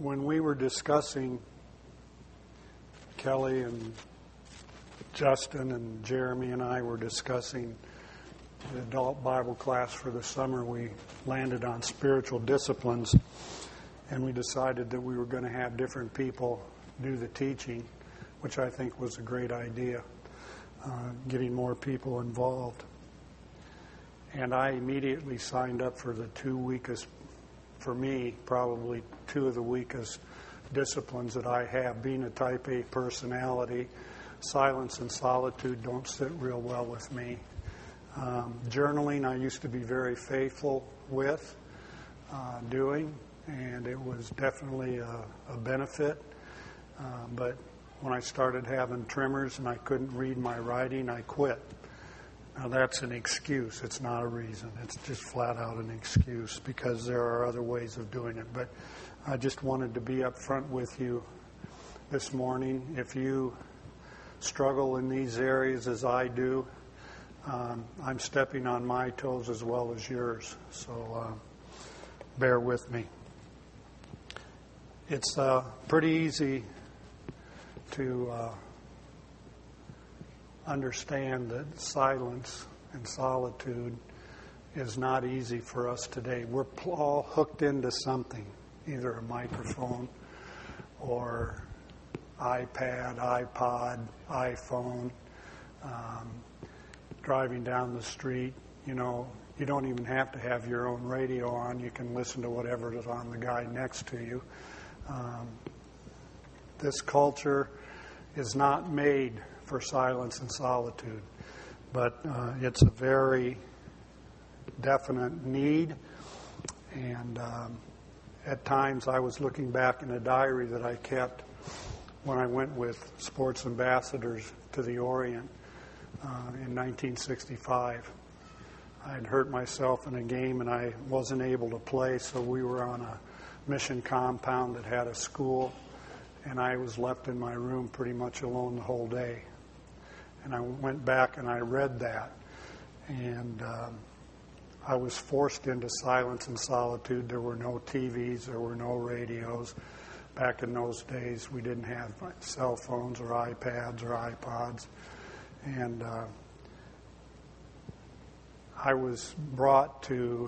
When we were discussing, Kelly and Justin and Jeremy and I were discussing the adult Bible class for the summer, we landed on spiritual disciplines, and we decided that we were going to have different people do the teaching, which I think was a great idea, getting more people involved. And I immediately signed up for the two weakest, for me, probably two of the weakest disciplines that I have. Being a type A personality, silence and solitude don't sit real well with me. Journaling, I used to be very faithful with doing, and it was definitely a benefit. But when I started having tremors and I couldn't read my writing, I quit. Now that's an excuse. It's not a reason. It's just flat out an excuse because there are other ways of doing it. But I just wanted to be up front with you this morning. If you struggle in these areas as I do, I'm stepping on my toes as well as yours. So bear with me. It's pretty easy to understand that silence and solitude is not easy for us today. We're all hooked into something, either a microphone or iPad, iPod, iPhone, driving down the street. You know, you don't even have to have your own radio on. You can listen to whatever is on the guy next to you. This culture is not made for silence and solitude, but it's a very definite need. And at times I was looking back in a diary that I kept when I went with sports ambassadors to the Orient in 1965. I had hurt myself in a game and I wasn't able to play, so we were on a mission compound that had a school, and I was left in my room pretty much alone the whole day. And I went back and I read that, and I was forced into silence and solitude. There were no TVs, there were no radios. Back in those days, we didn't have cell phones or iPads or iPods. And I was brought to,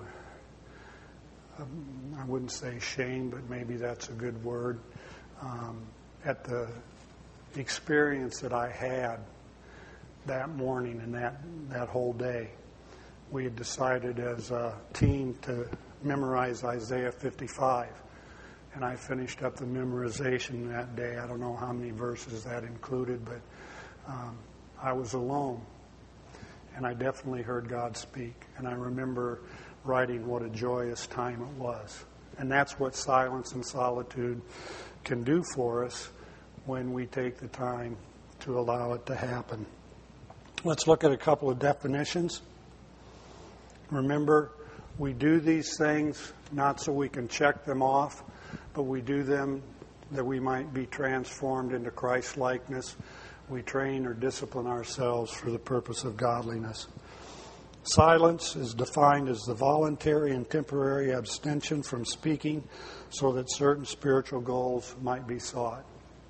I wouldn't say shame, but maybe that's a good word, at the experience that I had that morning and that whole day. We had decided as a team to memorize Isaiah 55. And I finished up the memorization that day. I don't know how many verses that included, but I was alone. And I definitely heard God speak. And I remember writing what a joyous time it was. And that's what silence and solitude can do for us when we take the time to allow it to happen. Let's look at a couple of definitions. Remember, we do these things not so we can check them off, but we do them that we might be transformed into Christ-likeness. We train or discipline ourselves for the purpose of godliness. Silence is defined as the voluntary and temporary abstention from speaking so that certain spiritual goals might be sought.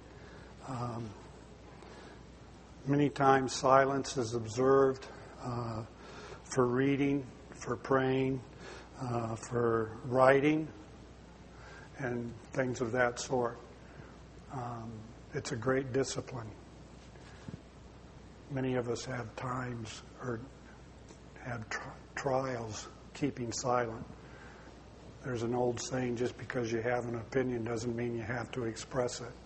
Many times silence is observed for reading, for praying, for writing, and things of that sort. It's a great discipline. Many of us have times or have trials keeping silent. There's an old saying, just because you have an opinion doesn't mean you have to express it.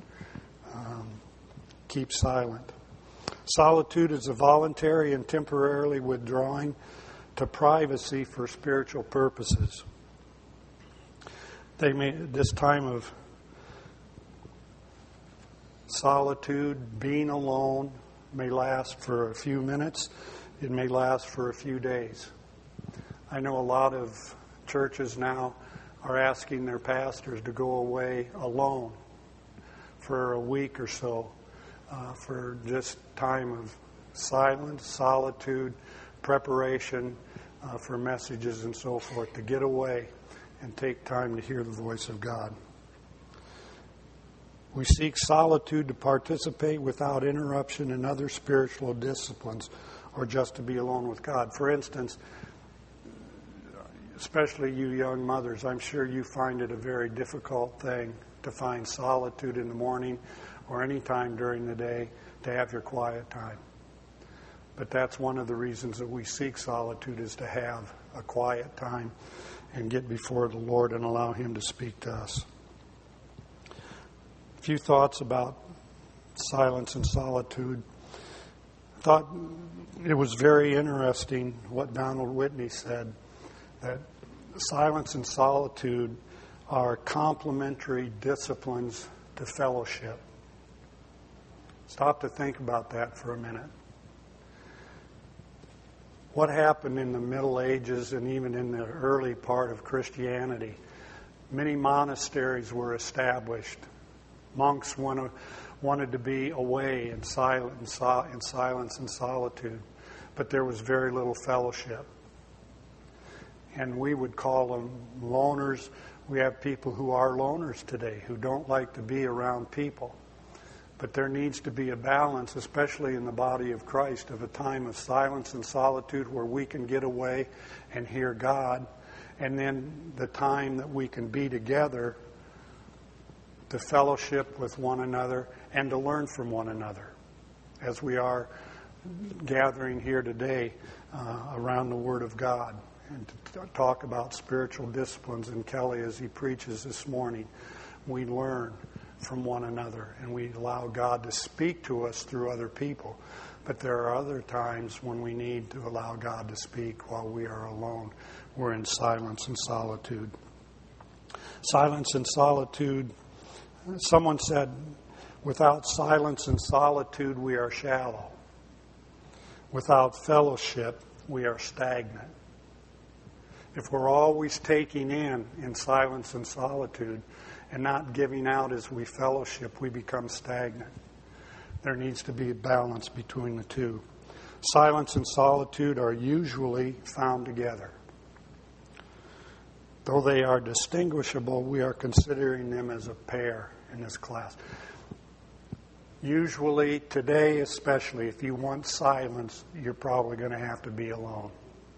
Keep silent. Solitude is a voluntary and temporarily withdrawing to privacy for spiritual purposes. This time of solitude, being alone, may last for a few minutes. It may last for a few days. I know a lot of churches now are asking their pastors to go away alone for a week or so for just time of silence, solitude, preparation for messages and so forth, to get away and take time to hear the voice of God. We seek solitude to participate without interruption in other spiritual disciplines or just to be alone with God. For instance, especially you young mothers, I'm sure you find it a very difficult thing to find solitude in the morning or any time during the day to have your quiet time. But that's one of the reasons that we seek solitude, is to have a quiet time and get before the Lord and allow Him to speak to us. A few thoughts about silence and solitude. I thought it was very interesting what Donald Whitney said, that silence and solitude are complementary disciplines to fellowship. Stop to think about that for a minute. What happened in the Middle Ages and even in the early part of Christianity? Many monasteries were established. Monks wanted to be away in silence and solitude, but there was very little fellowship. And we would call them loners. We have people who are loners today, who don't like to be around people. But there needs to be a balance, especially in the body of Christ, of a time of silence and solitude where we can get away and hear God, and then the time that we can be together to fellowship with one another and to learn from one another, as we are gathering here today around the Word of God and to talk about spiritual disciplines. And Kelly, as he preaches this morning, we learn from one another and we allow God to speak to us through other people. But there are other times when we need to allow God to speak while we are alone. We're in silence and solitude. Silence and solitude. Someone said, without silence and solitude, we are shallow. Without fellowship, we are stagnant. If we're always taking in silence and solitude and not giving out as we fellowship, we become stagnant. There needs to be a balance between the two. Silence and solitude are usually found together. Though they are distinguishable, we are considering them as a pair in this class. Usually, today especially, if you want silence, you're probably going to have to be alone.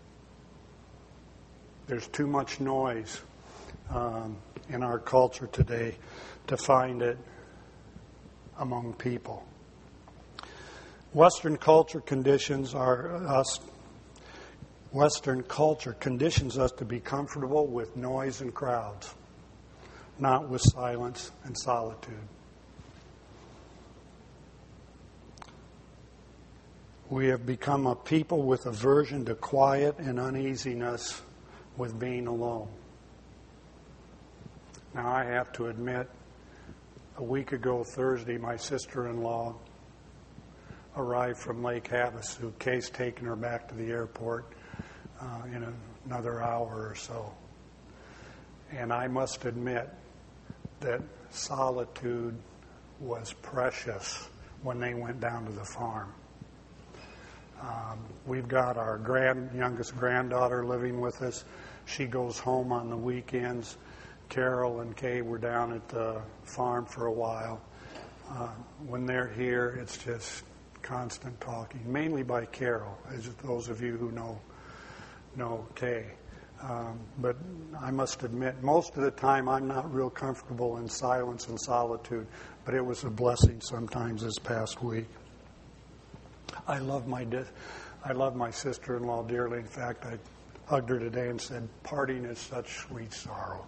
There's too much noise in our culture today to find it among people. Western culture conditions us to be comfortable with noise and crowds, not with silence and solitude. We have become a people with aversion to quiet and uneasiness with being alone. Now, I have to admit, a week ago Thursday, my sister-in-law arrived from Lake Havasu. Kay's taking her back to the airport in another hour or so. And I must admit that solitude was precious when they went down to the farm. We've got our youngest granddaughter living with us. She goes home on the weekends. Carol and Kay were down at the farm for a while. When they're here, it's just constant talking, mainly by Carol, as those of you who know Kay. But I must admit, most of the time I'm not real comfortable in silence and solitude, but it was a blessing sometimes this past week. I love my sister-in-law dearly. In fact, I hugged her today and said, "Parting is such sweet sorrow."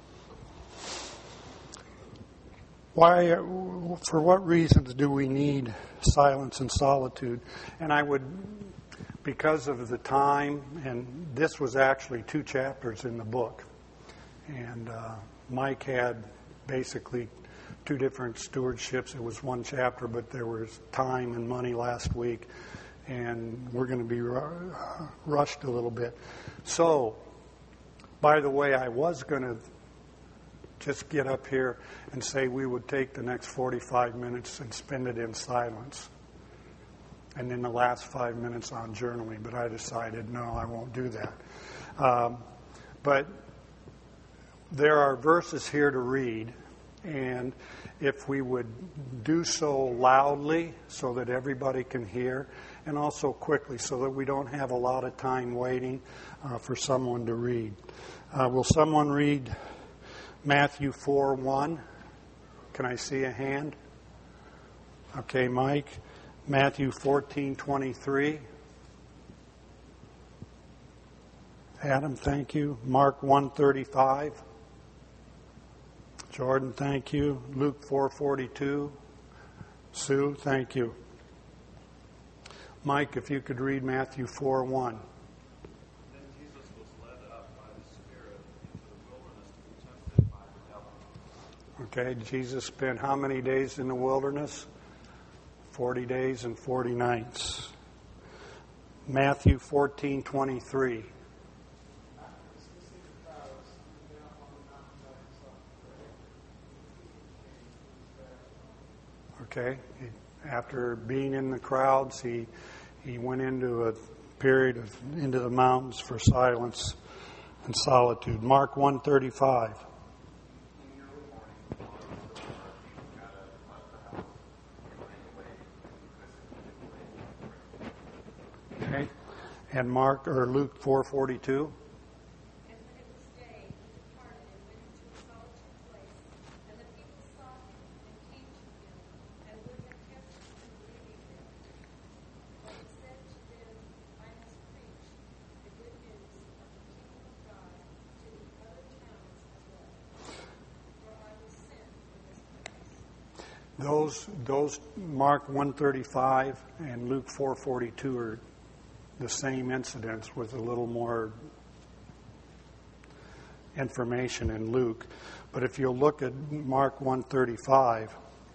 For what reasons do we need silence and solitude? And because of the time, and this was actually 2 chapters in the book, and Mike had basically 2 different stewardships. It was 1 chapter, but there was time and money last week, and we're going to be rushed a little bit. So, by the way, I was going to just get up here and say we would take the next 45 minutes and spend it in silence, and then the last 5 minutes on journaling, but I decided, no, I won't do that. But there are verses here to read, And if we would do so loudly so that everybody can hear, and also quickly so that we don't have a lot of time waiting for someone to read. Will someone read Matthew 4:1? Can I see a hand? Okay, Mike. Matthew 14:23. Adam, thank you. Mark 1:35. Jordan, thank you. Luke 4:42. Sue, thank you. Mike, if you could read Matthew 4:1. Then Jesus was led up by the Spirit into the wilderness to be tempted by the devil. Okay, Jesus spent how many days in the wilderness? 40 days and 40 nights. Matthew 14:23. Okay, after being in the crowds, he went into a period of into the mountains for silence and solitude. Mark 1:35. Okay, and Luke 4:42. Those Mark 1:35 and Luke 4:42 are the same incidents with a little more information in Luke. But if you'll look at Mark 1:35,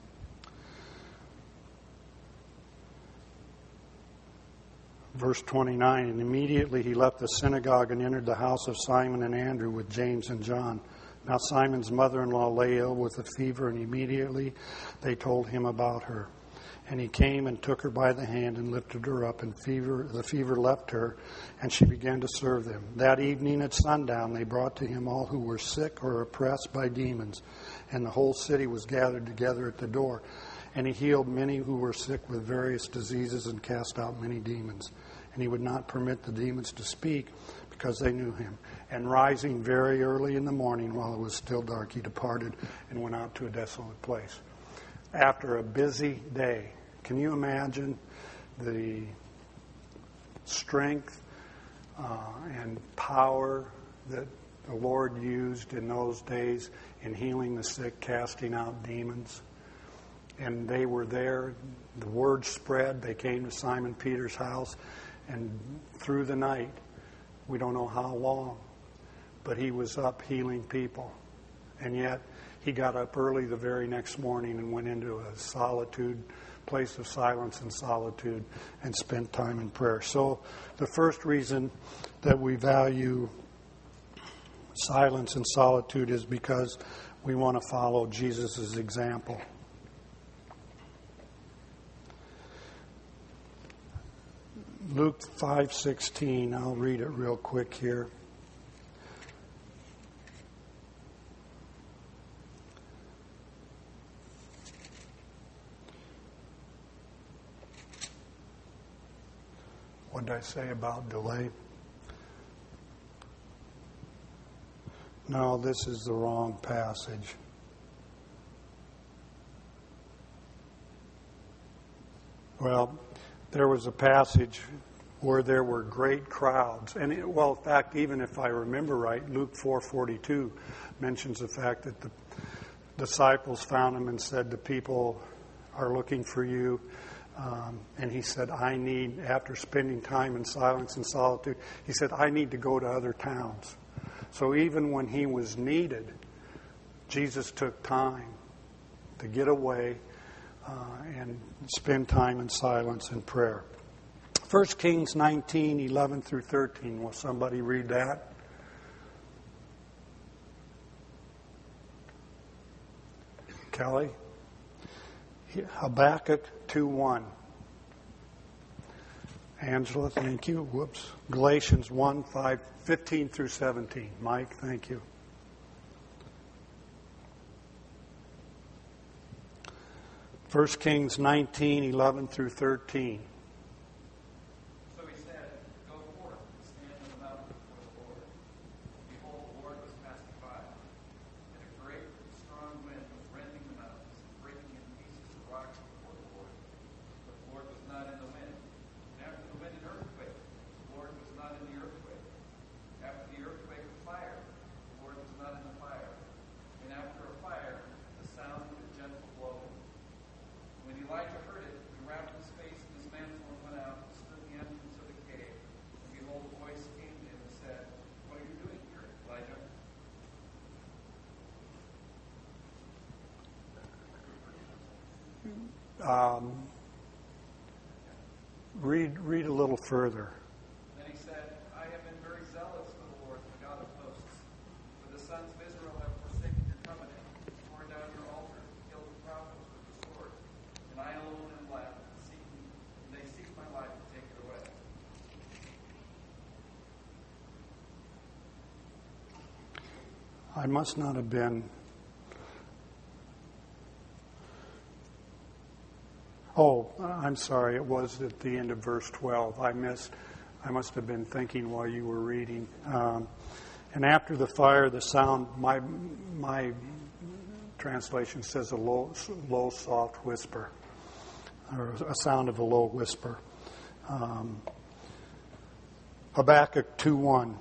verse 29, and immediately he left the synagogue and entered the house of Simon and Andrew with James and John. Now Simon's mother-in-law lay ill with a fever, and immediately they told him about her. And he came and took her by the hand and lifted her up, and the fever left her, and she began to serve them. That evening at sundown they brought to him all who were sick or oppressed by demons, and the whole city was gathered together at the door. And he healed many who were sick with various diseases and cast out many demons. And he would not permit the demons to speak, because they knew him. And rising very early in the morning, while it was still dark, he departed and went out to a desolate place. After a busy day, can you imagine the strength and power that the Lord used in those days in healing the sick, casting out demons? And they were there. The word spread. They came to Simon Peter's house, and through the night, we don't know how long, but he was up healing people. And yet, he got up early the very next morning and went into a place of silence and solitude, and spent time in prayer. So the first reason that we value silence and solitude is because we want to follow Jesus' example. Luke 5:16, I'll read it real quick here. What did I say about delay? No, this is the wrong passage. Well, there was a passage where there were great crowds. And, in fact, even if I remember right, Luke 4:42 mentions the fact that the disciples found him and said, the people are looking for you. And he said, after spending time in silence and solitude, he said, I need to go to other towns. So even when he was needed, Jesus took time to get away and spend time in silence and prayer. 1 Kings 19:11 through 13. Will somebody read that? Kelly? Habakkuk 2:1. Angela, thank you. Whoops. Galatians 1:15 through 17. Mike, thank you. 1 Kings 19:11 through 13. So he said, Go forth and stand on the mountain before the Lord. Behold, the Lord was passing by, and a great strong wind was rending the mountains and breaking in pieces the rocks before the Lord. But the Lord was not in the wind. And after the wind, an earthquake. The Lord was not in the earthquake. After the earthquake, a fire. The Lord was not in the fire. And after a fire, the sound of a gentle blowing. When Elijah heard it, he wrapped his face in his mantle and went out and stood at the entrance of the cave. And behold, a voice came to him and said, What are you doing here, Elijah? Read a little further. Then he said, I have been very zealous for the Lord, the God of hosts. For the sons of Israel have forsaken your covenant, torn down your altar, killed the prophets with the sword. And I alone am left, and they seek my life to take it away. I must not have been. Oh, I'm sorry. It was at the end of verse 12. I must have been thinking while you were reading. And after the fire, the sound. My translation says a low, soft whisper, or a sound of a low whisper. Habakkuk 2:1.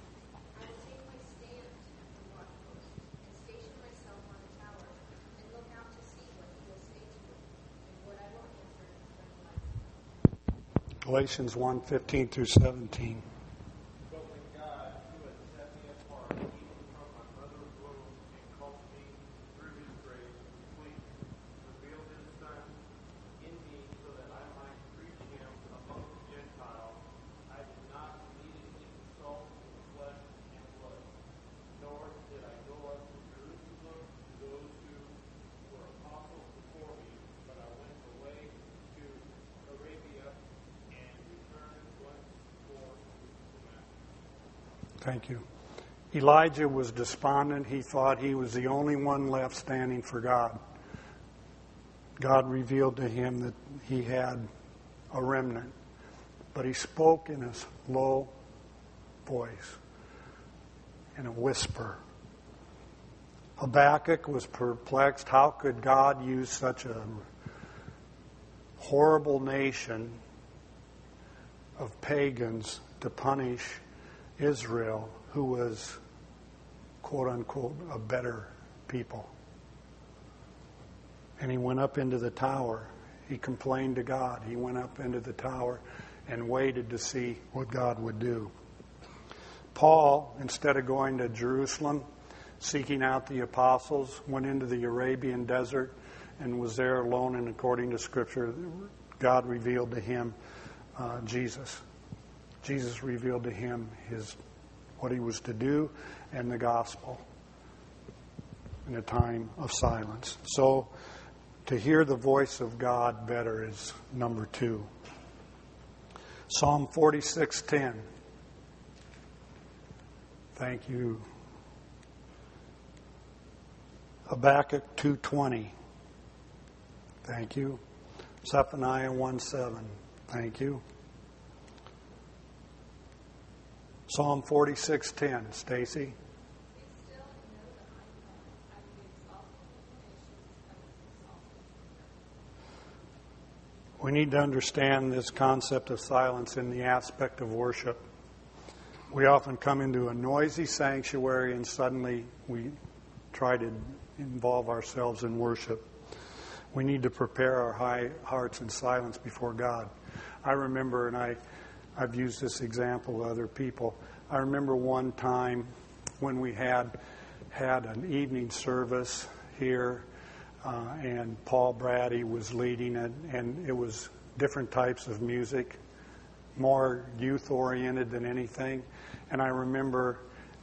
Galatians 1:15 through 17. But when God, who has set me apart, even from my mother's womb, and called me through his grace, completely, revealed his Son in me so that I might preach him among the Gentiles, I did not immediately consult with flesh and blood, nor did I go up to Jerusalem to those who were apostles before me, but I went away to Arabia and returned once more to Damascus. Thank you. Elijah was despondent. He thought he was the only one left standing for God. God revealed to him that he had a remnant, but he spoke in a low voice, in a whisper. Habakkuk was perplexed. How could God use such a horrible nation of pagans to punish Israel, who was, quote unquote, a better people? And he went up into the tower. He complained to God. He went up into the tower and waited to see what God would do. Paul, instead of going to Jerusalem, seeking out the apostles, went into the Arabian desert and was there alone, and according to Scripture, God revealed to him Jesus. Jesus revealed to him what he was to do and the gospel in a time of silence. So to hear the voice of God better is number 2. Psalm 46:10. Thank you. Habakkuk 2:20. Thank you. Zephaniah 1:7. Thank you. Psalm 46:10. Stacy. We need to understand this concept of silence in the aspect of worship. We often come into a noisy sanctuary and suddenly we try to involve ourselves in worship. We need to prepare our hearts in silence before God. I remember, and I've used this example with other people, I remember one time when we had an evening service here, and Paul Brady was leading it, and it was different types of music, more youth-oriented than anything. And I remember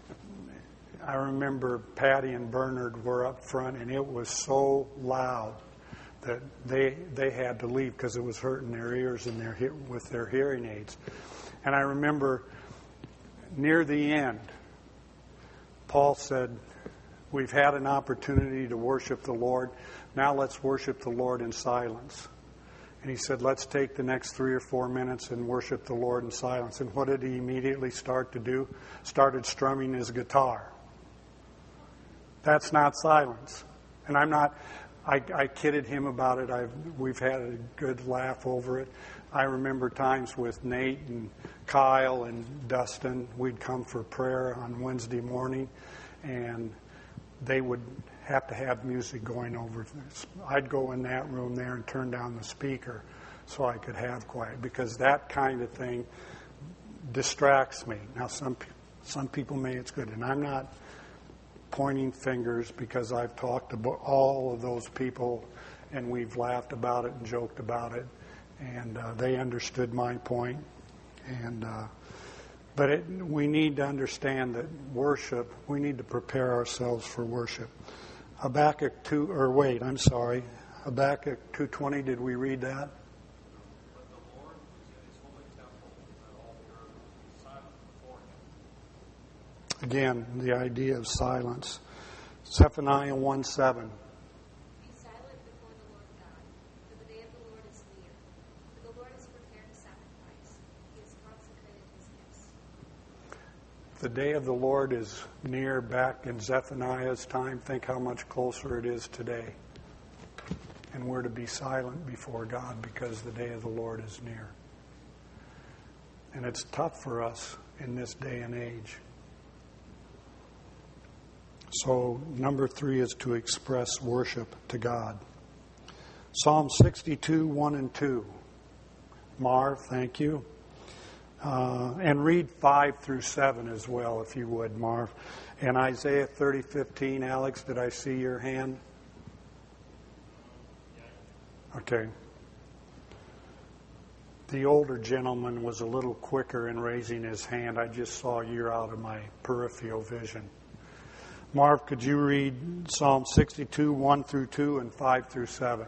Patty and Bernard were up front, and it was so loud that they had to leave because it was hurting their ears and with their hearing aids. And I remember near the end, Paul said, We've had an opportunity to worship the Lord. Now let's worship the Lord in silence. And he said, let's take the next 3 or 4 minutes and worship the Lord in silence. And what did he immediately start to do? Started strumming his guitar. That's not silence. And I kidded him about it. We've had a good laugh over it. I remember times with Nate and Kyle and Dustin, we'd come for prayer on Wednesday morning, and they would have to have music going over. I'd go in that room there and turn down the speaker so I could have quiet, because that kind of thing distracts me. Now, some people may it's good, and I'm not pointing fingers, because I've talked to all of those people, and we've laughed about it and joked about it, and they understood my point. But we need to understand that worship, we need to prepare ourselves for worship. Habakkuk 2:20, did we read that? But the Lord is in his holy temple, and all the earth is silent before him. Again, the idea of silence. Zephaniah 1:7. Be silent before the Lord God, for the day of the Lord is near. For the Lord has prepared a sacrifice. He has consecrated his gifts. The day of the Lord is near. Back in Zephaniah's time, think how much closer it is today. And we're to be silent before God because the day of the Lord is near. And it's tough for us in this day and age. So, number 3 is to express worship to God. Psalm 62, 1 and 2. Marv, thank you. And read 5 through 7 as well, if you would, Marv. And Isaiah 30:15. Alex, did I see your hand? Okay. The older gentleman was a little quicker in raising his hand. I just saw you're out of my peripheral vision. Marv, could you read Psalm 62, 1 through 2 and 5 through 7?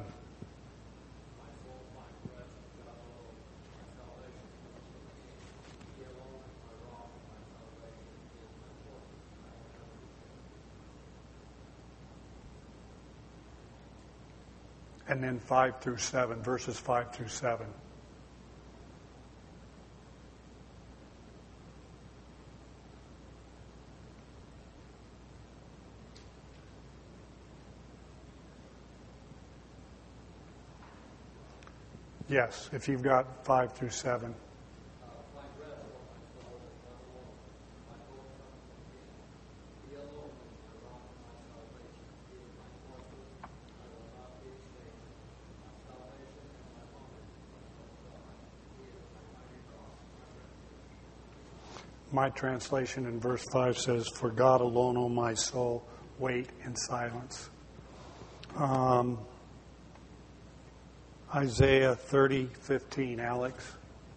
And then 5 through 7, verses 5 through 7. Yes, if you've got 5 through 7. My translation in verse 5 says, "For God alone, O my soul, wait in silence." Isaiah 30:15, Alex.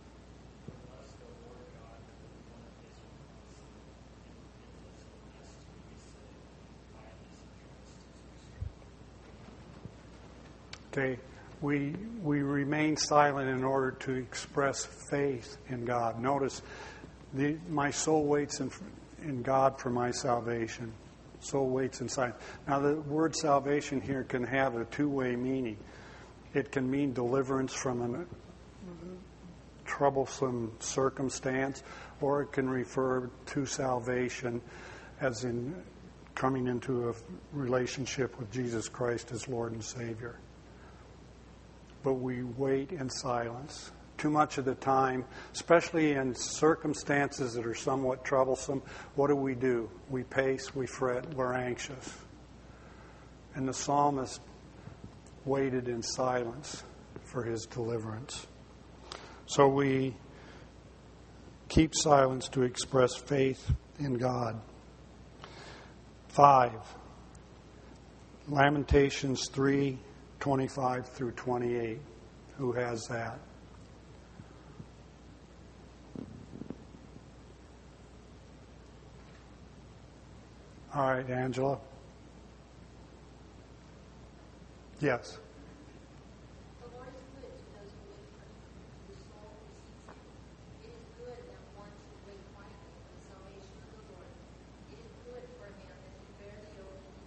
Okay, we remain silent in order to express faith in God. Notice, my soul waits in God for my salvation. Soul waits in silence. Now, the word salvation here can have a two-way meaning. It can mean deliverance from a troublesome circumstance, or it can refer to salvation as in coming into a relationship with Jesus Christ as Lord and Savior. But we wait in silence. Too much of the time, especially in circumstances that are somewhat troublesome, what do? We pace, we fret, we're anxious. And the psalmist waited in silence for his deliverance. So we keep silence to express faith in God. 5. Lamentations 3:25 through 28. Who has that? All right, Angela. Yes. The Lord is good to those who wait for him, whose soul seeks him. It is good that one should wait quietly for the salvation of the Lord. It is good for a man that should bear the yoke and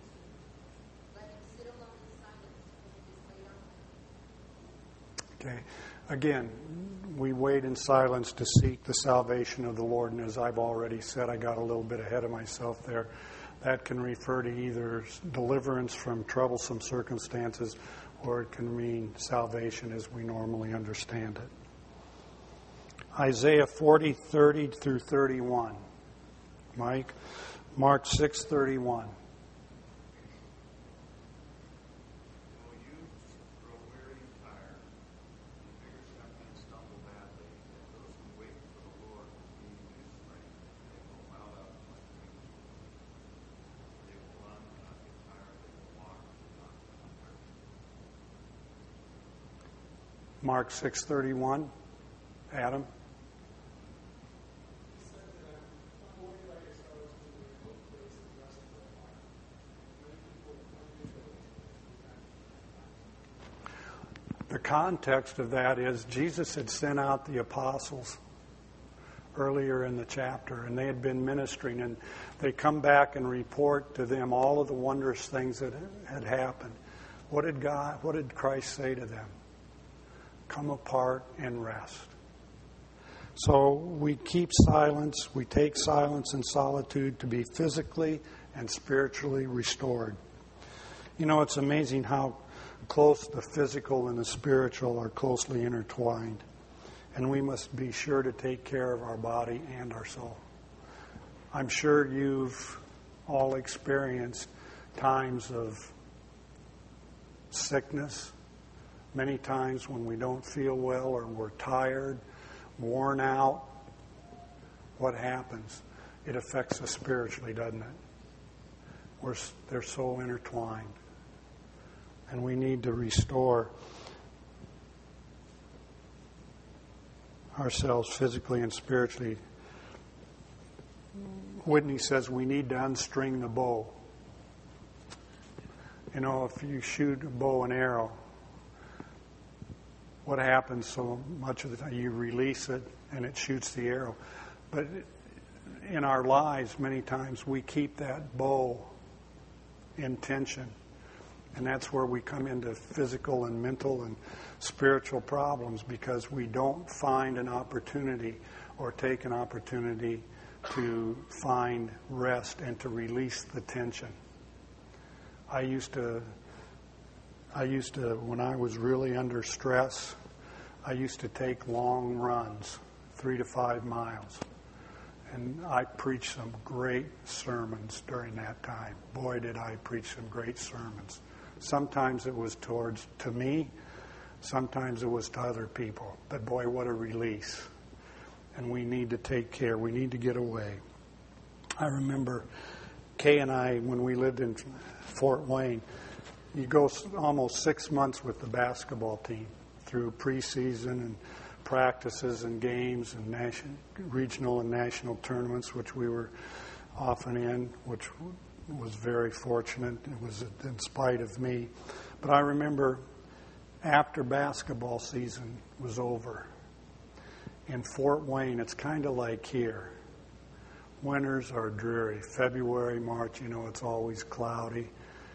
Again, we wait in silence to seek the salvation of the Lord. And as I've already said, I got a little bit ahead of myself there. That can refer to either deliverance from troublesome circumstances, or it can mean salvation as we normally understand it. Isaiah 40:30 through 31. Mike, Mark 6:31. Mark 6:31. Adam. The context of that is Jesus had sent out the apostles earlier in the chapter, and they had been ministering, and they come back and report to them all of the wondrous things that had happened. What did Christ say to them? Come apart and rest. So we keep silence. We take silence and solitude to be physically and spiritually restored. You know, it's amazing how close the physical and the spiritual are closely intertwined. And we must be sure to take care of our body and our soul. I'm sure you've all experienced times of sickness, many times when we don't feel well or we're tired, worn out. What happens? It affects us spiritually, doesn't it? They're so intertwined. And we need to restore ourselves physically and spiritually. Whitney says we need to unstring the bow. You know, if you shoot a bow and arrow, what happens so much of the time? You release it and it shoots the arrow. But in our lives, many times we keep that bow in tension. And that's where we come into physical and mental and spiritual problems, because we don't find an opportunity or take an opportunity to find rest and to release the tension. I used to, when I was really under stress, I used to take long runs, 3 to 5 miles. And I preached some great sermons during that time. Boy, did I preach some great sermons. Sometimes it was to me, sometimes it was to other people. But boy, what a release. And we need to take care. We need to get away. I remember Kay and I, when we lived in Fort Wayne, you go almost 6 months with the basketball team through preseason and practices and games and regional and national tournaments, which we were often in, which was very fortunate. It was in spite of me. But I remember after basketball season was over, in Fort Wayne, it's kind of like here. Winters are dreary. February, March, you know, it's always cloudy.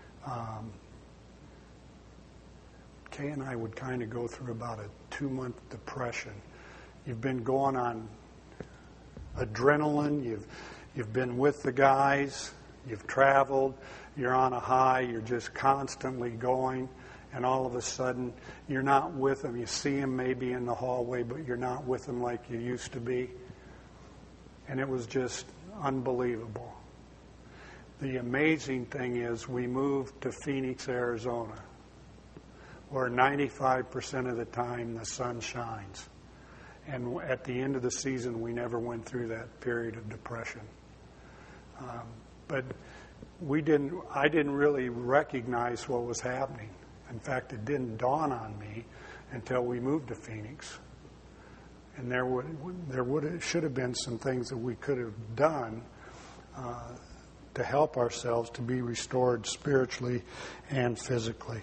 Kay and I would kind of go through about a 2-month depression. You've been going on adrenaline. You've been with the guys. You've traveled. You're on a high. You're just constantly going. And all of a sudden, you're not with them. You see them maybe in the hallway, but you're not with them like you used to be. And it was just unbelievable. The amazing thing is we moved to Phoenix, Arizona, where 95% of the time the sun shines. And at the end of the season, we never went through that period of depression. But I didn't really recognize what was happening. In fact, it didn't dawn on me until we moved to Phoenix. And there should have been some things that we could have done to help ourselves to be restored spiritually and physically.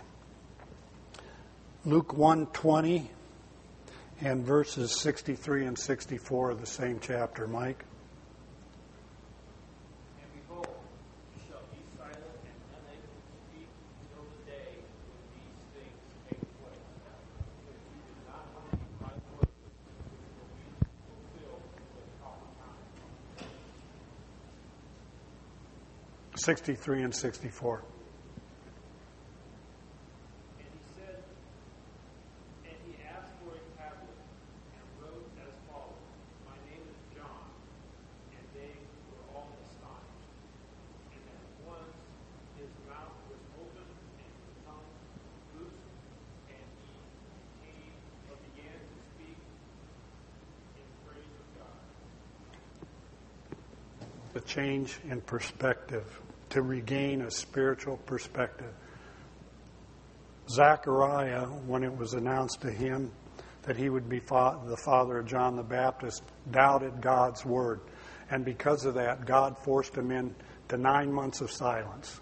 Luke 1:20 and verses 63 and 64 of the same chapter. Mike? And behold, you shall be silent and unable to speak till the day when these things take place. If you do not 63 and 64. And he said, and he asked for a tablet, and wrote as follows, My name is John. And they were all astonished. And at once his mouth was opened, and his tongue loosed, and he began to speak in praise of God. The change in perspective, to regain a spiritual perspective. Zechariah, when it was announced to him that he would be the father of John the Baptist, doubted God's word. And because of that, God forced him into 9 months of silence.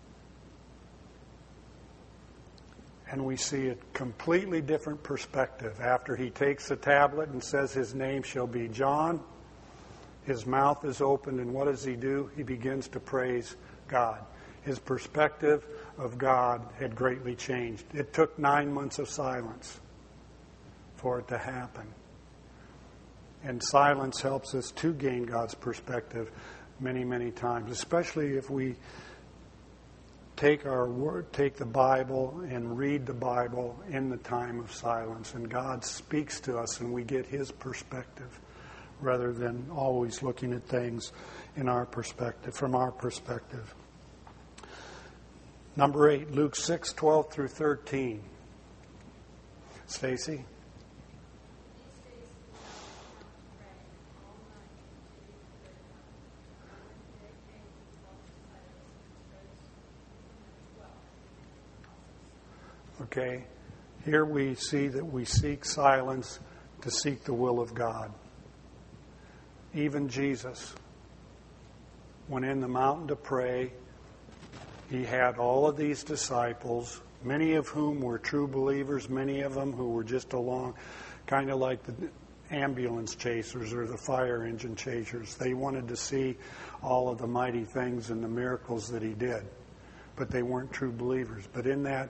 And we see a completely different perspective. After he takes the tablet and says his name shall be John, his mouth is opened, and what does he do? He begins to praise God. His perspective of God had greatly changed. It took 9 months of silence for it to happen. And silence helps us to gain God's perspective many, many times, especially if we take our word, take the Bible and read the Bible in the time of silence, and God speaks to us and we get his perspective rather than always looking at things in our perspective, from our perspective. Number 8, Luke 6:12 through 13. Stacy? Okay, here we see that we seek silence to seek the will of God. Even Jesus went in the mountain to pray. He had all of these disciples, many of whom were true believers, many of them who were just along, kind of like the ambulance chasers or the fire engine chasers. They wanted to see all of the mighty things and the miracles that he did, but they weren't true believers. But in that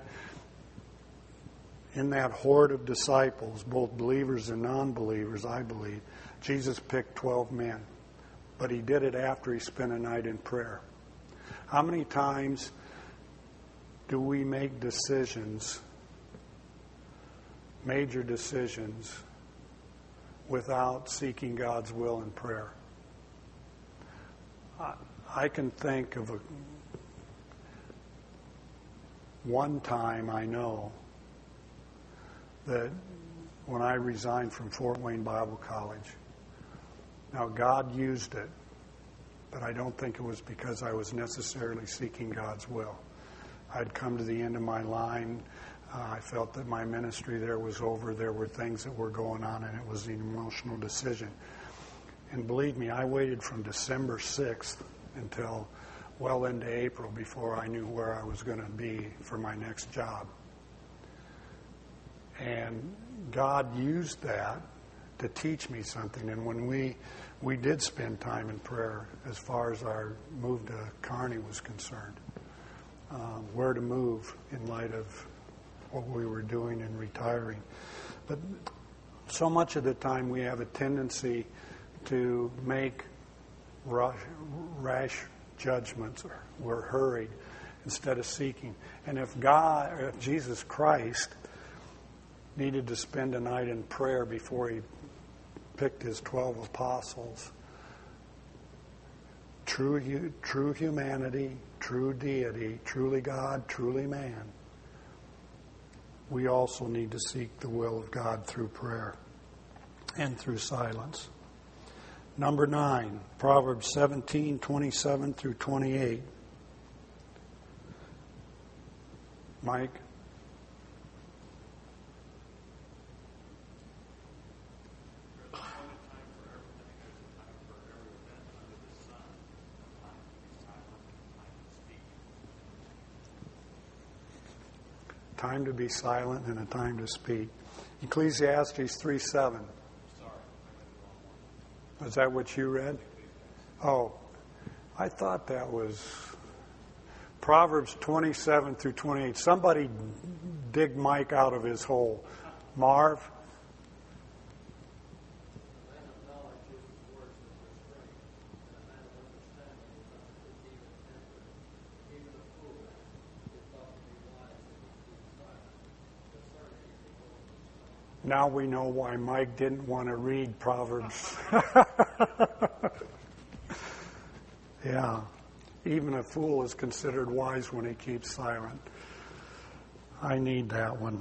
horde of disciples, both believers and non-believers, I believe, Jesus picked 12 men. But he did it after he spent a night in prayer. How many times do we make decisions, major decisions, without seeking God's will in prayer? I can think of one time I know that when I resigned from Fort Wayne Bible College. Now, God used it, but I don't think it was because I was necessarily seeking God's will. I'd come to the end of my line. I felt that my ministry there was over. There were things that were going on, and it was an emotional decision. And believe me, I waited from December 6th until well into April before I knew where I was going to be for my next job. And God used that to teach me something. And when we did spend time in prayer as far as our move to Kearney was concerned, where to move in light of what we were doing and retiring. But so much of the time we have a tendency to make rash judgments. We're hurried instead of seeking. And if Jesus Christ needed to spend a night in prayer before he picked his 12 apostles, true humanity, true deity, truly God, truly man, we also need to seek the will of God through prayer and through silence. Number 9, Proverbs 17:27 through 28. Mike? Time to be silent and a time to speak. Ecclesiastes 3:7. Is that what you read? Oh, I thought that was Proverbs 27 through 28. Somebody dig Mike out of his hole. Marv? Now we know why Mike didn't want to read Proverbs. Yeah. Even a fool is considered wise when he keeps silent. I need that one.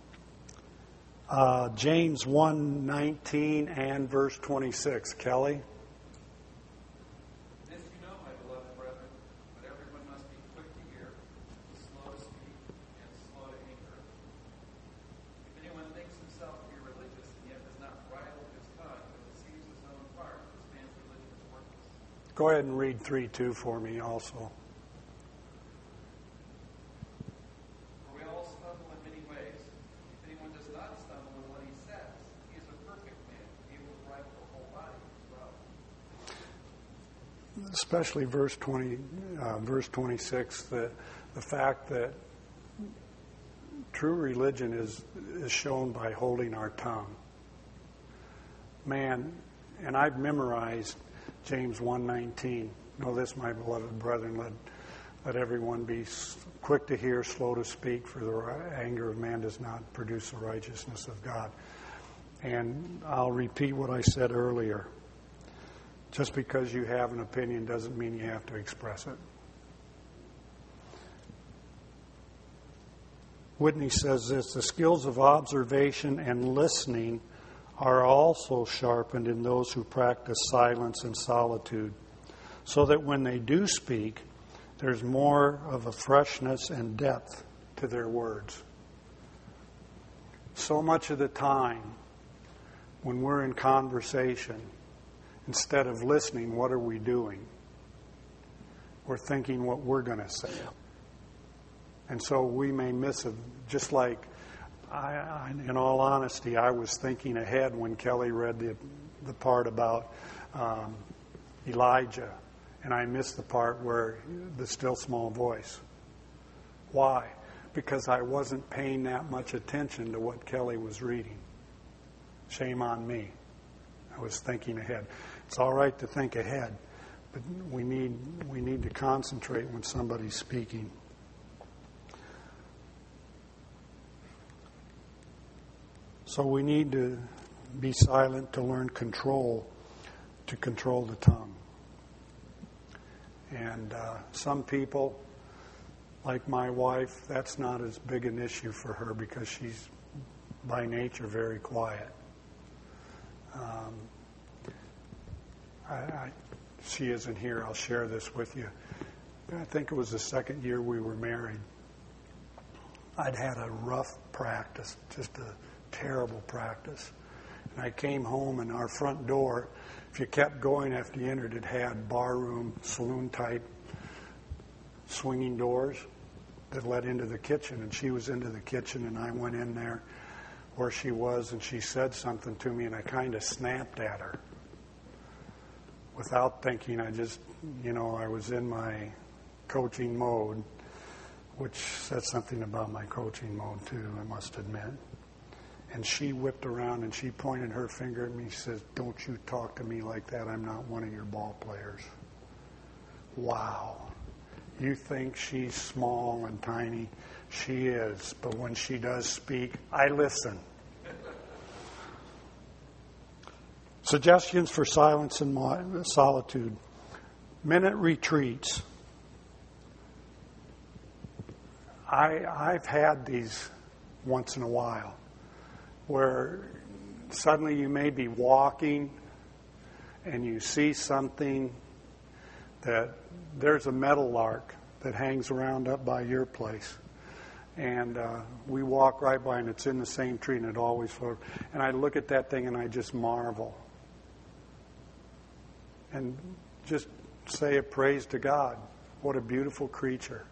James 1:19 and verse 26. Kelly? This you know, my beloved brethren, but everyone must be quick to hear, slow to speak, and slow to anger. If anyone thinks himself to be religious and yet does not bridle his tongue, but deceives his own heart, this man's religion is worthless. Go ahead and read 3:2 for me also. For we all stumble in many ways. If anyone does not stumble in what he says, he is a perfect man, able to bridle the whole body as well. Especially verse 26, the fact that true religion is shown by holding our tongue. Man, and I've memorized James 1:19. Know this, my beloved brethren, let everyone be quick to hear, slow to speak, for the anger of man does not produce the righteousness of God. And I'll repeat what I said earlier. Just because you have an opinion doesn't mean you have to express it. Whitney says this: the skills of observation and listening are also sharpened in those who practice silence and solitude, so that when they do speak, there's more of a freshness and depth to their words. So much of the time, when we're in conversation, instead of listening, what are we doing? We're thinking what we're going to say. And so we may miss it. Just like, in all honesty, I was thinking ahead when Kelly read the part about Elijah. And I missed the part where the still small voice. Why? Because I wasn't paying that much attention to what Kelly was reading. Shame on me. I was thinking ahead. It's all right to think ahead, but we need to concentrate when somebody's speaking. So we need to be silent to learn to control the tongue. And some people, like my wife, that's not as big an issue for her because she's by nature very quiet. She isn't here. I'll share this with you. I think it was the second year we were married. I'd had a rough practice, just a terrible practice. And I came home, and our front door, if you kept going after you entered, it had barroom, saloon-type swinging doors that led into the kitchen. And she was into the kitchen, and I went in there where she was, and she said something to me, and I kind of snapped at her. Without thinking, I just, I was in my coaching mode, which said something about my coaching mode, too, I must admit. And she whipped around and she pointed her finger at me. She says, "Don't you talk to me like that. I'm not one of your ball players." Wow. You think she's small and tiny? She is. But when she does speak, I listen. Suggestions for silence and solitude. Minute retreats. I've had these once in a while, where suddenly you may be walking and you see something that there's a meadowlark that hangs around up by your place. And we walk right by and it's in the same tree and it always floats. And I look at that thing and I just marvel. And just say a praise to God. What a beautiful creature.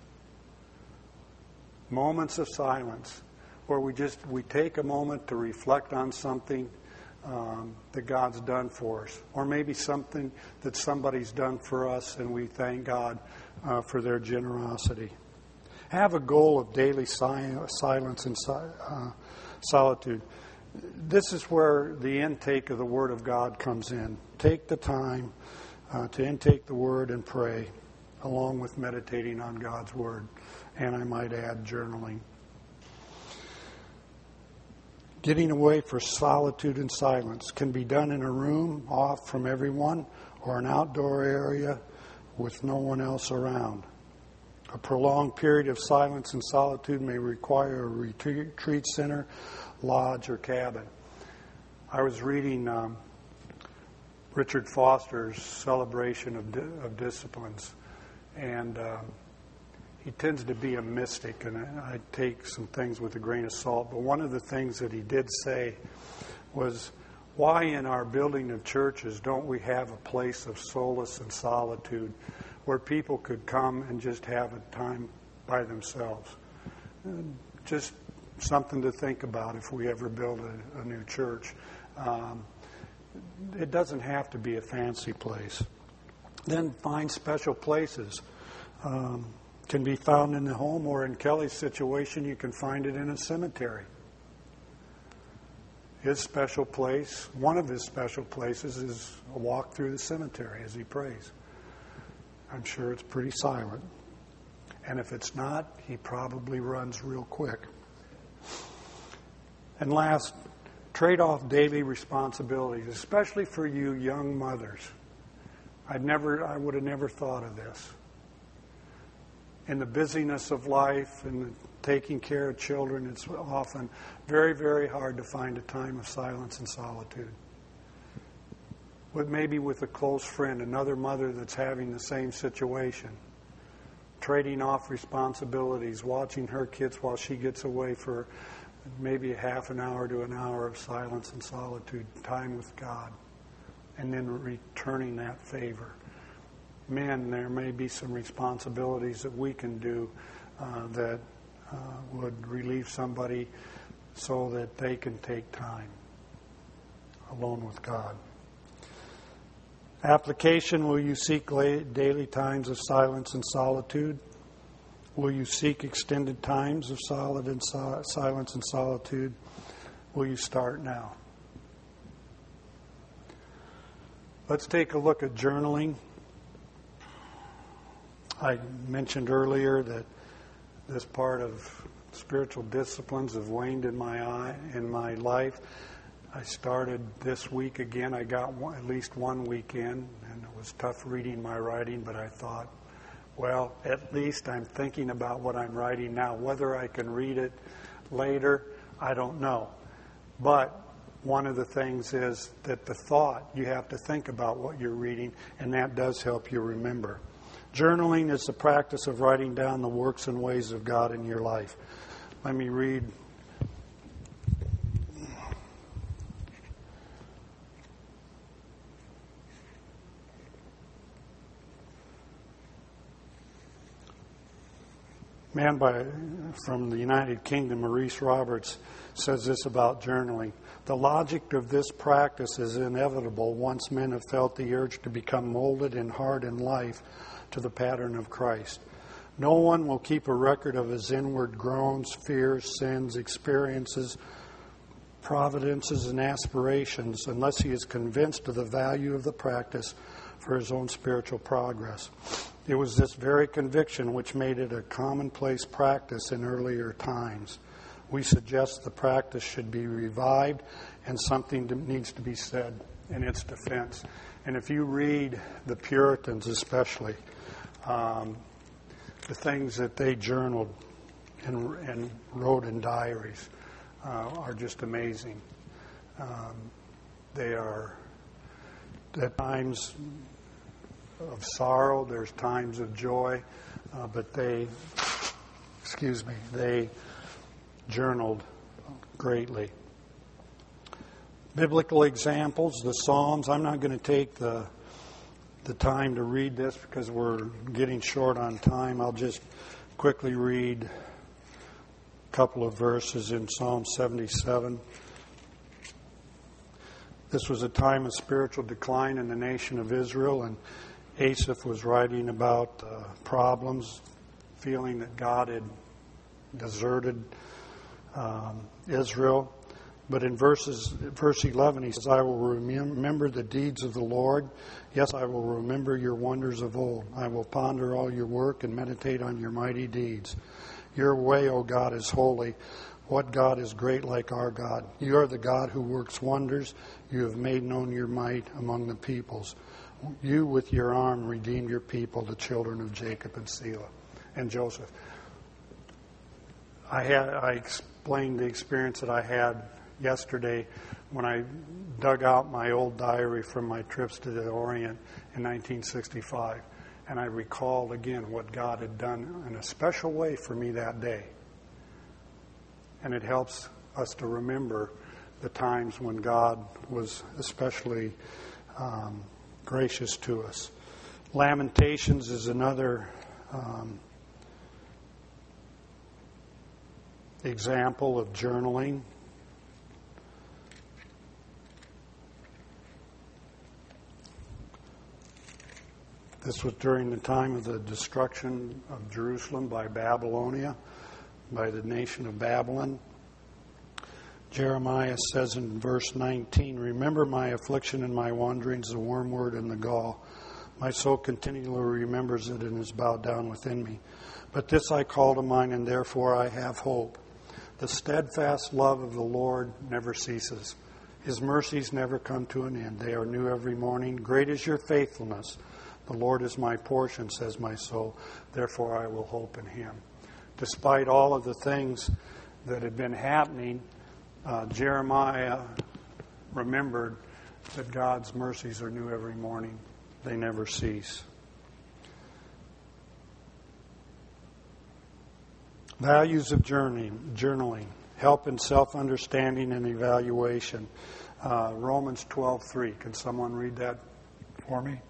Moments of silence where we take a moment to reflect on something that God's done for us, or maybe something that somebody's done for us, and we thank God for their generosity. Have a goal of daily silence and solitude. This is where the intake of the Word of God comes in. Take the time to intake the Word and pray, along with meditating on God's Word, and I might add, journaling. Getting away for solitude and silence can be done in a room off from everyone or an outdoor area with no one else around. A prolonged period of silence and solitude may require a retreat center, lodge, or cabin. I was reading Richard Foster's Celebration of Disciplines, and he tends to be a mystic, and I take some things with a grain of salt. But one of the things that he did say was, why in our building of churches don't we have a place of solace and solitude where people could come and just have a time by themselves? Just something to think about if we ever build a new church. It doesn't have to be a fancy place. Then find special places. Can be found in the home, or in Kelly's situation, you can find it in a cemetery. His special place, one of his special places, is a walk through the cemetery as he prays. I'm sure it's pretty silent. And if it's not, he probably runs real quick. And last, trade off daily responsibilities, especially for you young mothers. I would have never thought of this. In the busyness of life and taking care of children, it's often very, very hard to find a time of silence and solitude. But maybe with a close friend, another mother that's having the same situation, trading off responsibilities, watching her kids while she gets away for maybe a half an hour to an hour of silence and solitude, time with God, and then returning that favor. Men, there may be some responsibilities that we can do that would relieve somebody so that they can take time alone with God. Application: will you seek daily times of silence and solitude? Will you seek extended times of silence and solitude? Will you start now? Let's take a look at journaling. I mentioned earlier that this part of spiritual disciplines have waned in my life. I started this week again. I got at least one week in, and it was tough reading my writing, but I thought, well, at least I'm thinking about what I'm writing now. Whether I can read it later, I don't know. But one of the things is that the thought, you have to think about what you're reading, and that does help you remember. Journaling is the practice of writing down the works and ways of God in your life. Let me read. Man from the United Kingdom, Maurice Roberts, says this about journaling. The logic of this practice is inevitable once men have felt the urge to become molded and hard in life to the pattern of Christ. No one will keep a record of his inward groans, fears, sins, experiences, providences, and aspirations unless he is convinced of the value of the practice for his own spiritual progress. It was this very conviction which made it a commonplace practice in earlier times. We suggest the practice should be revived, and something needs to be said in its defense. And if you read the Puritans especially, the things that they journaled and wrote in diaries are just amazing. They are at times of sorrow, there's times of joy, but they journaled greatly. Biblical examples, the Psalms. I'm not going to take the time to read this because we're getting short on time. I'll just quickly read a couple of verses in Psalm 77. This was a time of spiritual decline in the nation of Israel, and Asaph was writing about problems, feeling that God had deserted Israel. But in verse 11, he says, I will remember the deeds of the Lord. Yes, I will remember your wonders of old. I will ponder all your work and meditate on your mighty deeds. Your way, O God, is holy. What God is great like our God? You are the God who works wonders. You have made known your might among the peoples. You with your arm redeemed your people, the children of Jacob and Selah and Joseph. I explained the experience that I had yesterday when I dug out my old diary from my trips to the Orient in 1965. And I recalled again what God had done in a special way for me that day. And it helps us to remember the times when God was especially gracious to us. Lamentations is another example of journaling. This was during the time of the destruction of Jerusalem by Babylonia, by the nation of Babylon. Jeremiah says in verse 19, "Remember my affliction and my wanderings, the wormwood and the gall. My soul continually remembers it and is bowed down within me. But this I call to mind, and therefore I have hope. The steadfast love of the Lord never ceases. His mercies never come to an end. They are new every morning. Great is your faithfulness. The Lord is my portion, says my soul. Therefore I will hope in him." Despite all of the things that had been happening, Jeremiah remembered that God's mercies are new every morning. They never cease. Values of journaling. Help in self-understanding and evaluation. Romans 12:3. Can someone read that for me?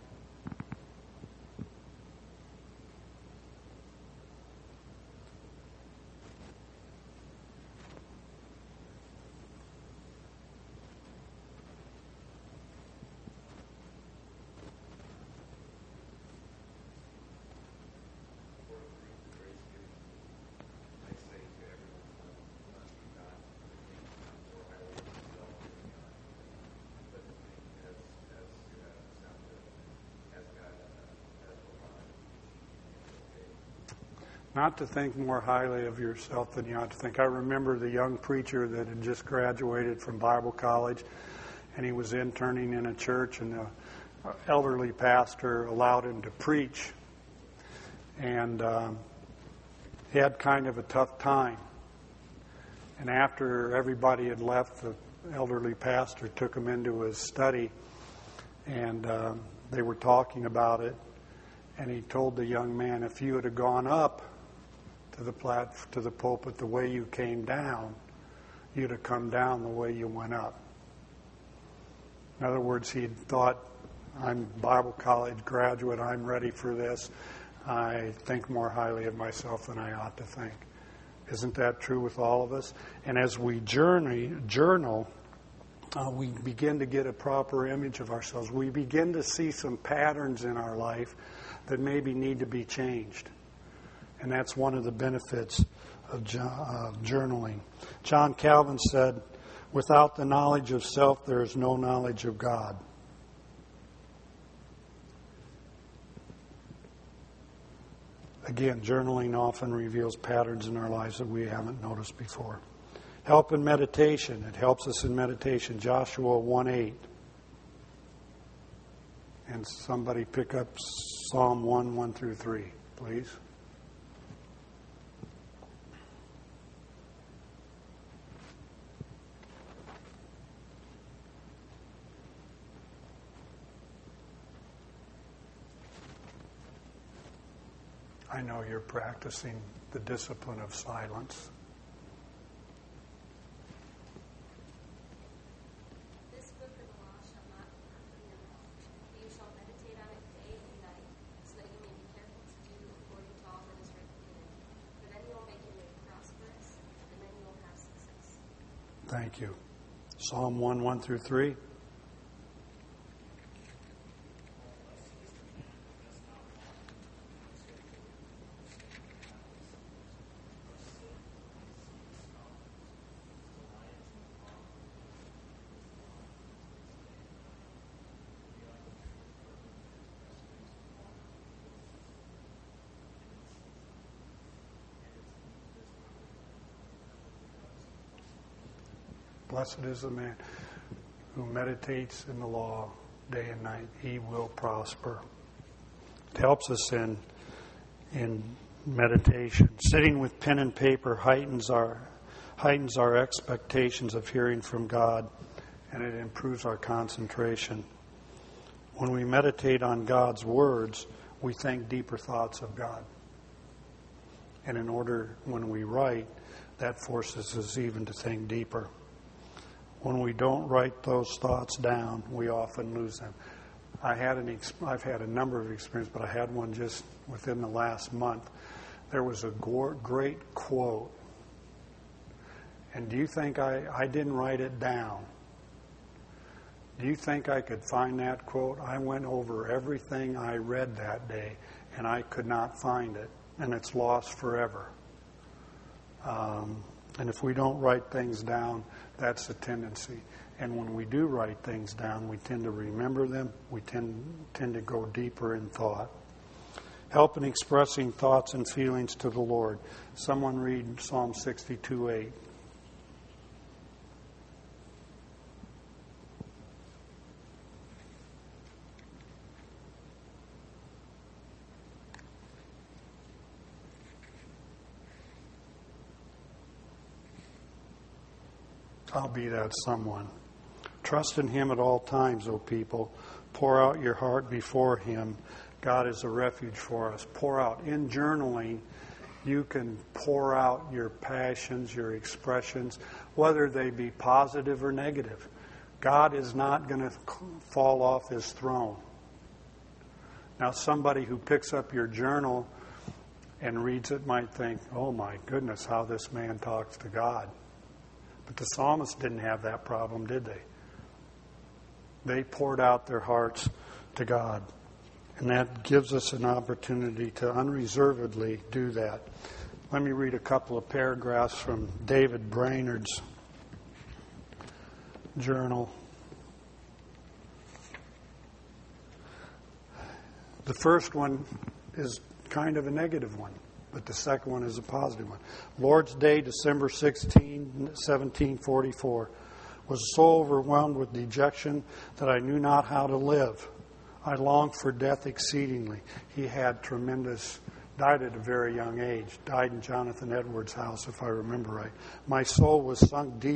Not to think more highly of yourself than you ought to think. I remember the young preacher that had just graduated from Bible college, and he was interning in a church, and the elderly pastor allowed him to preach. And he had kind of a tough time. And after everybody had left, the elderly pastor took him into his study, and they were talking about it. And he told the young man, if you had gone up to the pulpit the way you came down, you'd have come down the way you went up. In other words, he thought, I'm Bible college graduate, I'm ready for this. I think more highly of myself than I ought to think. Isn't that true with all of us? And as we journal, we begin to get a proper image of ourselves. We begin to see some patterns in our life that maybe need to be changed. And that's one of the benefits of journaling. John Calvin said, without the knowledge of self, there is no knowledge of God. Again, journaling often reveals patterns in our lives that we haven't noticed before. Help in meditation. It helps us in meditation. Joshua 1:8. And somebody pick up Psalm 1:1-3, please. I know you're practicing the discipline of silence. This book of the law shall not depart from your mouth, but you shall meditate on it day and night, so that you may be careful to do according to all that is written in it. For then you will make your way prosperous, and then you will have success. Thank you. Psalm 1:1-3. Blessed is the man who meditates in the law day and night. He will prosper. It helps us in meditation. Sitting with pen and paper heightens our expectations of hearing from God, and it improves our concentration. When we meditate on God's words, we think deeper thoughts of God. And when we write, that forces us even to think deeper. When we don't write those thoughts down, we often lose them. I've had a number of experiences, but I had one just within the last month. There was a great quote. And do you think I didn't write it down? Do you think I could find that quote? I went over everything I read that day, and I could not find it. And it's lost forever. And if we don't write things down, that's a tendency. And when we do write things down, we tend to remember them. We tend to go deeper in thought. Help in expressing thoughts and feelings to the Lord. Someone read Psalm 62:8. I'll be that someone. Trust in Him at all times, O people. Pour out your heart before Him. God is a refuge for us. Pour out. In journaling, you can pour out your passions, your expressions, whether they be positive or negative. God is not going to fall off His throne. Now, somebody who picks up your journal and reads it might think, oh my goodness, how this man talks to God. But the psalmist didn't have that problem, did they? They poured out their hearts to God. And that gives us an opportunity to unreservedly do that. Let me read a couple of paragraphs from David Brainerd's journal. The first one is kind of a negative one, but the second one is a positive one. Lord's Day, December 16, 1744. Was so overwhelmed with dejection that I knew not how to live. I longed for death exceedingly. He died at a very young age. Died in Jonathan Edwards' house, if I remember right. My soul was sunk into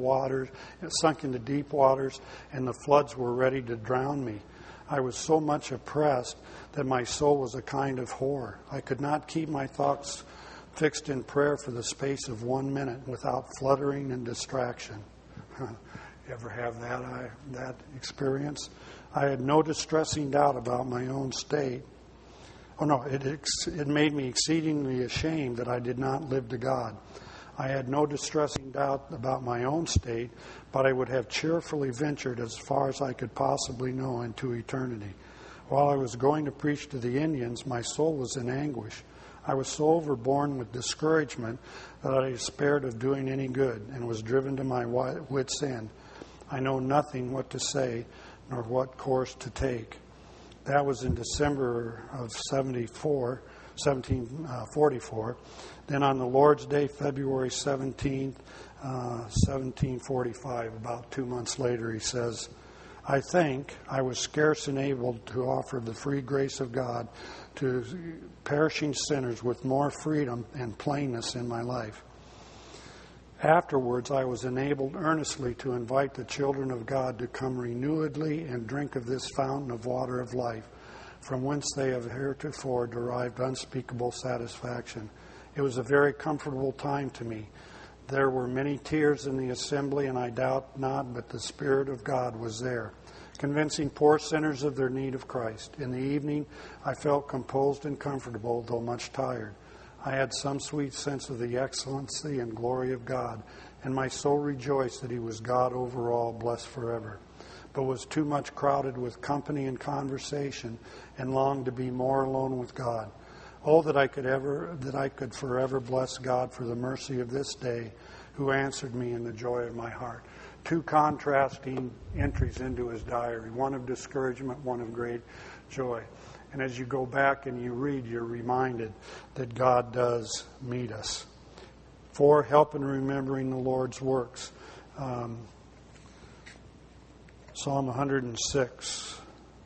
deep waters, and the floods were ready to drown me. I was so much oppressed that my soul was a kind of horror. I could not keep my thoughts fixed in prayer for the space of 1 minute without fluttering and distraction. You ever have that experience? I had no distressing doubt about my own state. Oh no, it made me exceedingly ashamed that I did not live to God. I had no distressing doubt about my own state, but I would have cheerfully ventured as far as I could possibly know into eternity. While I was going to preach to the Indians, my soul was in anguish. I was so overborne with discouragement that I despaired of doing any good and was driven to my wit's end. I know nothing what to say nor what course to take. That was in December of 1744. Then on the Lord's Day, February 17th, 1745, about 2 months later, he says, I think I was scarce enabled to offer the free grace of God to perishing sinners with more freedom and plainness in my life. Afterwards, I was enabled earnestly to invite the children of God to come renewedly and drink of this fountain of water of life, from whence they have heretofore derived unspeakable satisfaction. It was a very comfortable time to me. There were many tears in the assembly, and I doubt not, but the Spirit of God was there, convincing poor sinners of their need of Christ. In the evening, I felt composed and comfortable, though much tired. I had some sweet sense of the excellency and glory of God, and my soul rejoiced that He was God over all, blessed forever, but was too much crowded with company and conversation, and longed to be more alone with God. Oh, that I could forever bless God for the mercy of this day, who answered me in the joy of my heart. Two contrasting entries into his diary, one of discouragement, one of great joy. And as you go back and you read, you're reminded that God does meet us. 4, help in remembering the Lord's works. Psalm 106.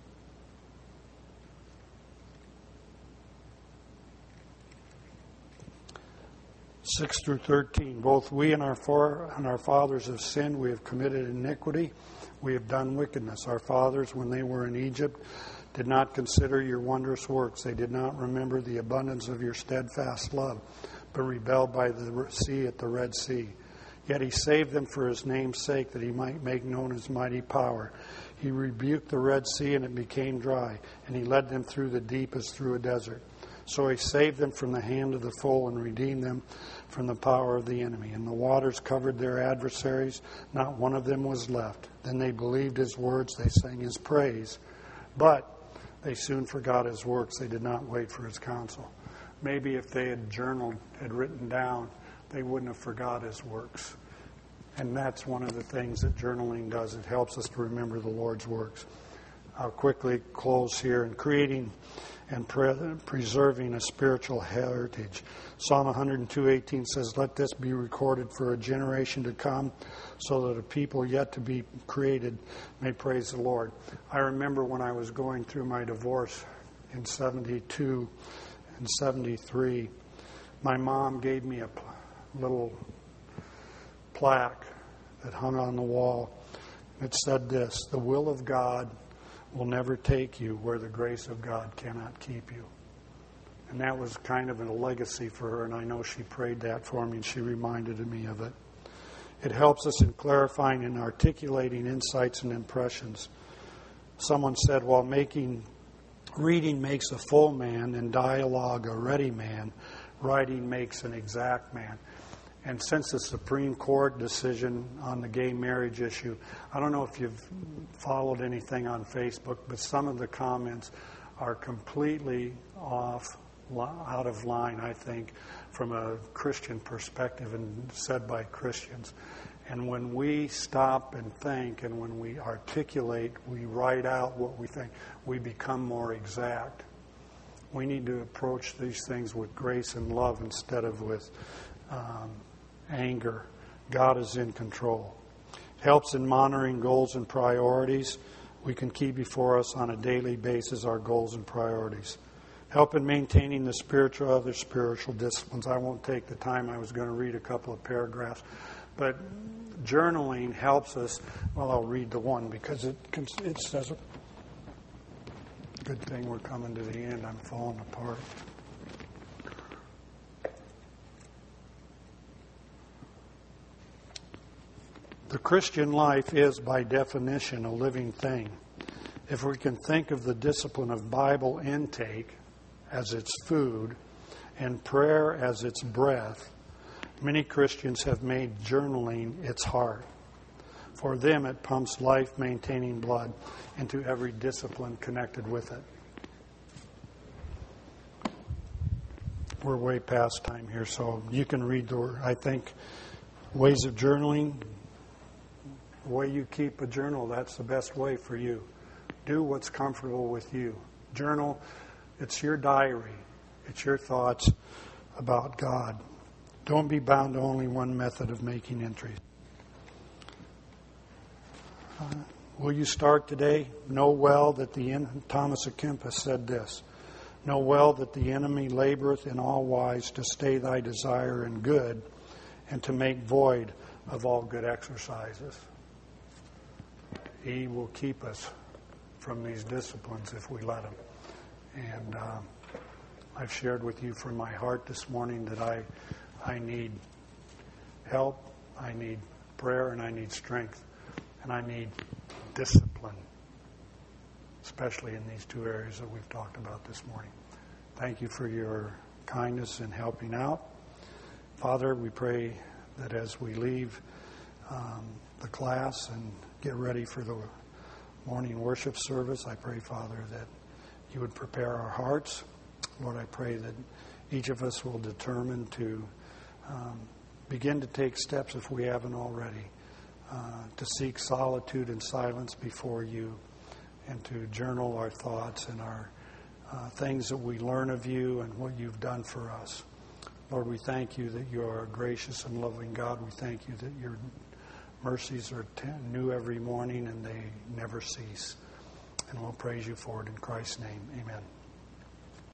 6 through 13. Both we and our fathers have sinned. We have committed iniquity. We have done wickedness. Our fathers, when they were in Egypt, did not consider your wondrous works. They did not remember the abundance of your steadfast love, but rebelled by the sea at the Red Sea. Yet he saved them for his name's sake, that he might make known his mighty power. He rebuked the Red Sea, and it became dry, and he led them through the deep as through a desert. So he saved them from the hand of the foe and redeemed them from the power of the enemy. And the waters covered their adversaries. Not one of them was left. Then they believed his words. They sang his praise. But they soon forgot his works. They did not wait for his counsel. Maybe if they had journaled, had written down, they wouldn't have forgot his works. And that's one of the things that journaling does. It helps us to remember the Lord's works. I'll quickly close here. In creating and preserving a spiritual heritage. Psalm 102:18 says, "Let this be recorded for a generation to come, so that a people yet to be created may praise the Lord." I remember when I was going through my divorce in 72 and 73, my mom gave me a little plaque that hung on the wall. It said this: "The will of God will never take you where the grace of God cannot keep you." And that was kind of a legacy for her, and I know she prayed that for me, and she reminded me of it. It helps us in clarifying and articulating insights and impressions. Someone said, while reading makes a full man and dialogue a ready man, writing makes an exact man. And since the Supreme Court decision on the gay marriage issue, I don't know if you've followed anything on Facebook, but some of the comments are completely out of line, I think, from a Christian perspective and said by Christians. And when we stop and think, and when we articulate, we write out what we think, we become more exact. We need to approach these things with grace and love instead of with anger. God is in control. Helps in monitoring goals and priorities. We can keep before us on a daily basis our goals and priorities. Help in maintaining the other spiritual disciplines. I won't take the time. I was going to read a couple of paragraphs. But journaling helps us. Well, I'll read the one because it says, good thing we're coming to the end. I'm falling apart. The Christian life is, by definition, a living thing. If we can think of the discipline of Bible intake as its food and prayer as its breath, many Christians have made journaling its heart. For them, it pumps life-maintaining blood into every discipline connected with it. We're way past time here, so you can read I think, ways of journaling. The way you keep a journal, that's the best way for you. Do what's comfortable with you. Journal, it's your diary. It's your thoughts about God. Don't be bound to only one method of making entries. Will you start today? Know well that Thomas à Kempis said this: "Know well that the enemy laboreth in all wise to stay thy desire in good, and to make void of all good exercises." He will keep us from these disciplines if we let him. And I've shared with you from my heart this morning that I need help, I need prayer, and I need strength. And I need discipline, especially in these two areas that we've talked about this morning. Thank you for your kindness in helping out. Father, we pray that as we leave the class and get ready for the morning worship service, I pray, Father, that you would prepare our hearts. Lord, I pray that each of us will determine to begin to take steps, if we haven't already, to seek solitude and silence before you, and to journal our thoughts and our things that we learn of you and what you've done for us. Lord, we thank you that you are a gracious and loving God. We thank you that you're mercies are new every morning, and they never cease. And we'll praise you for it in Christ's name. Amen.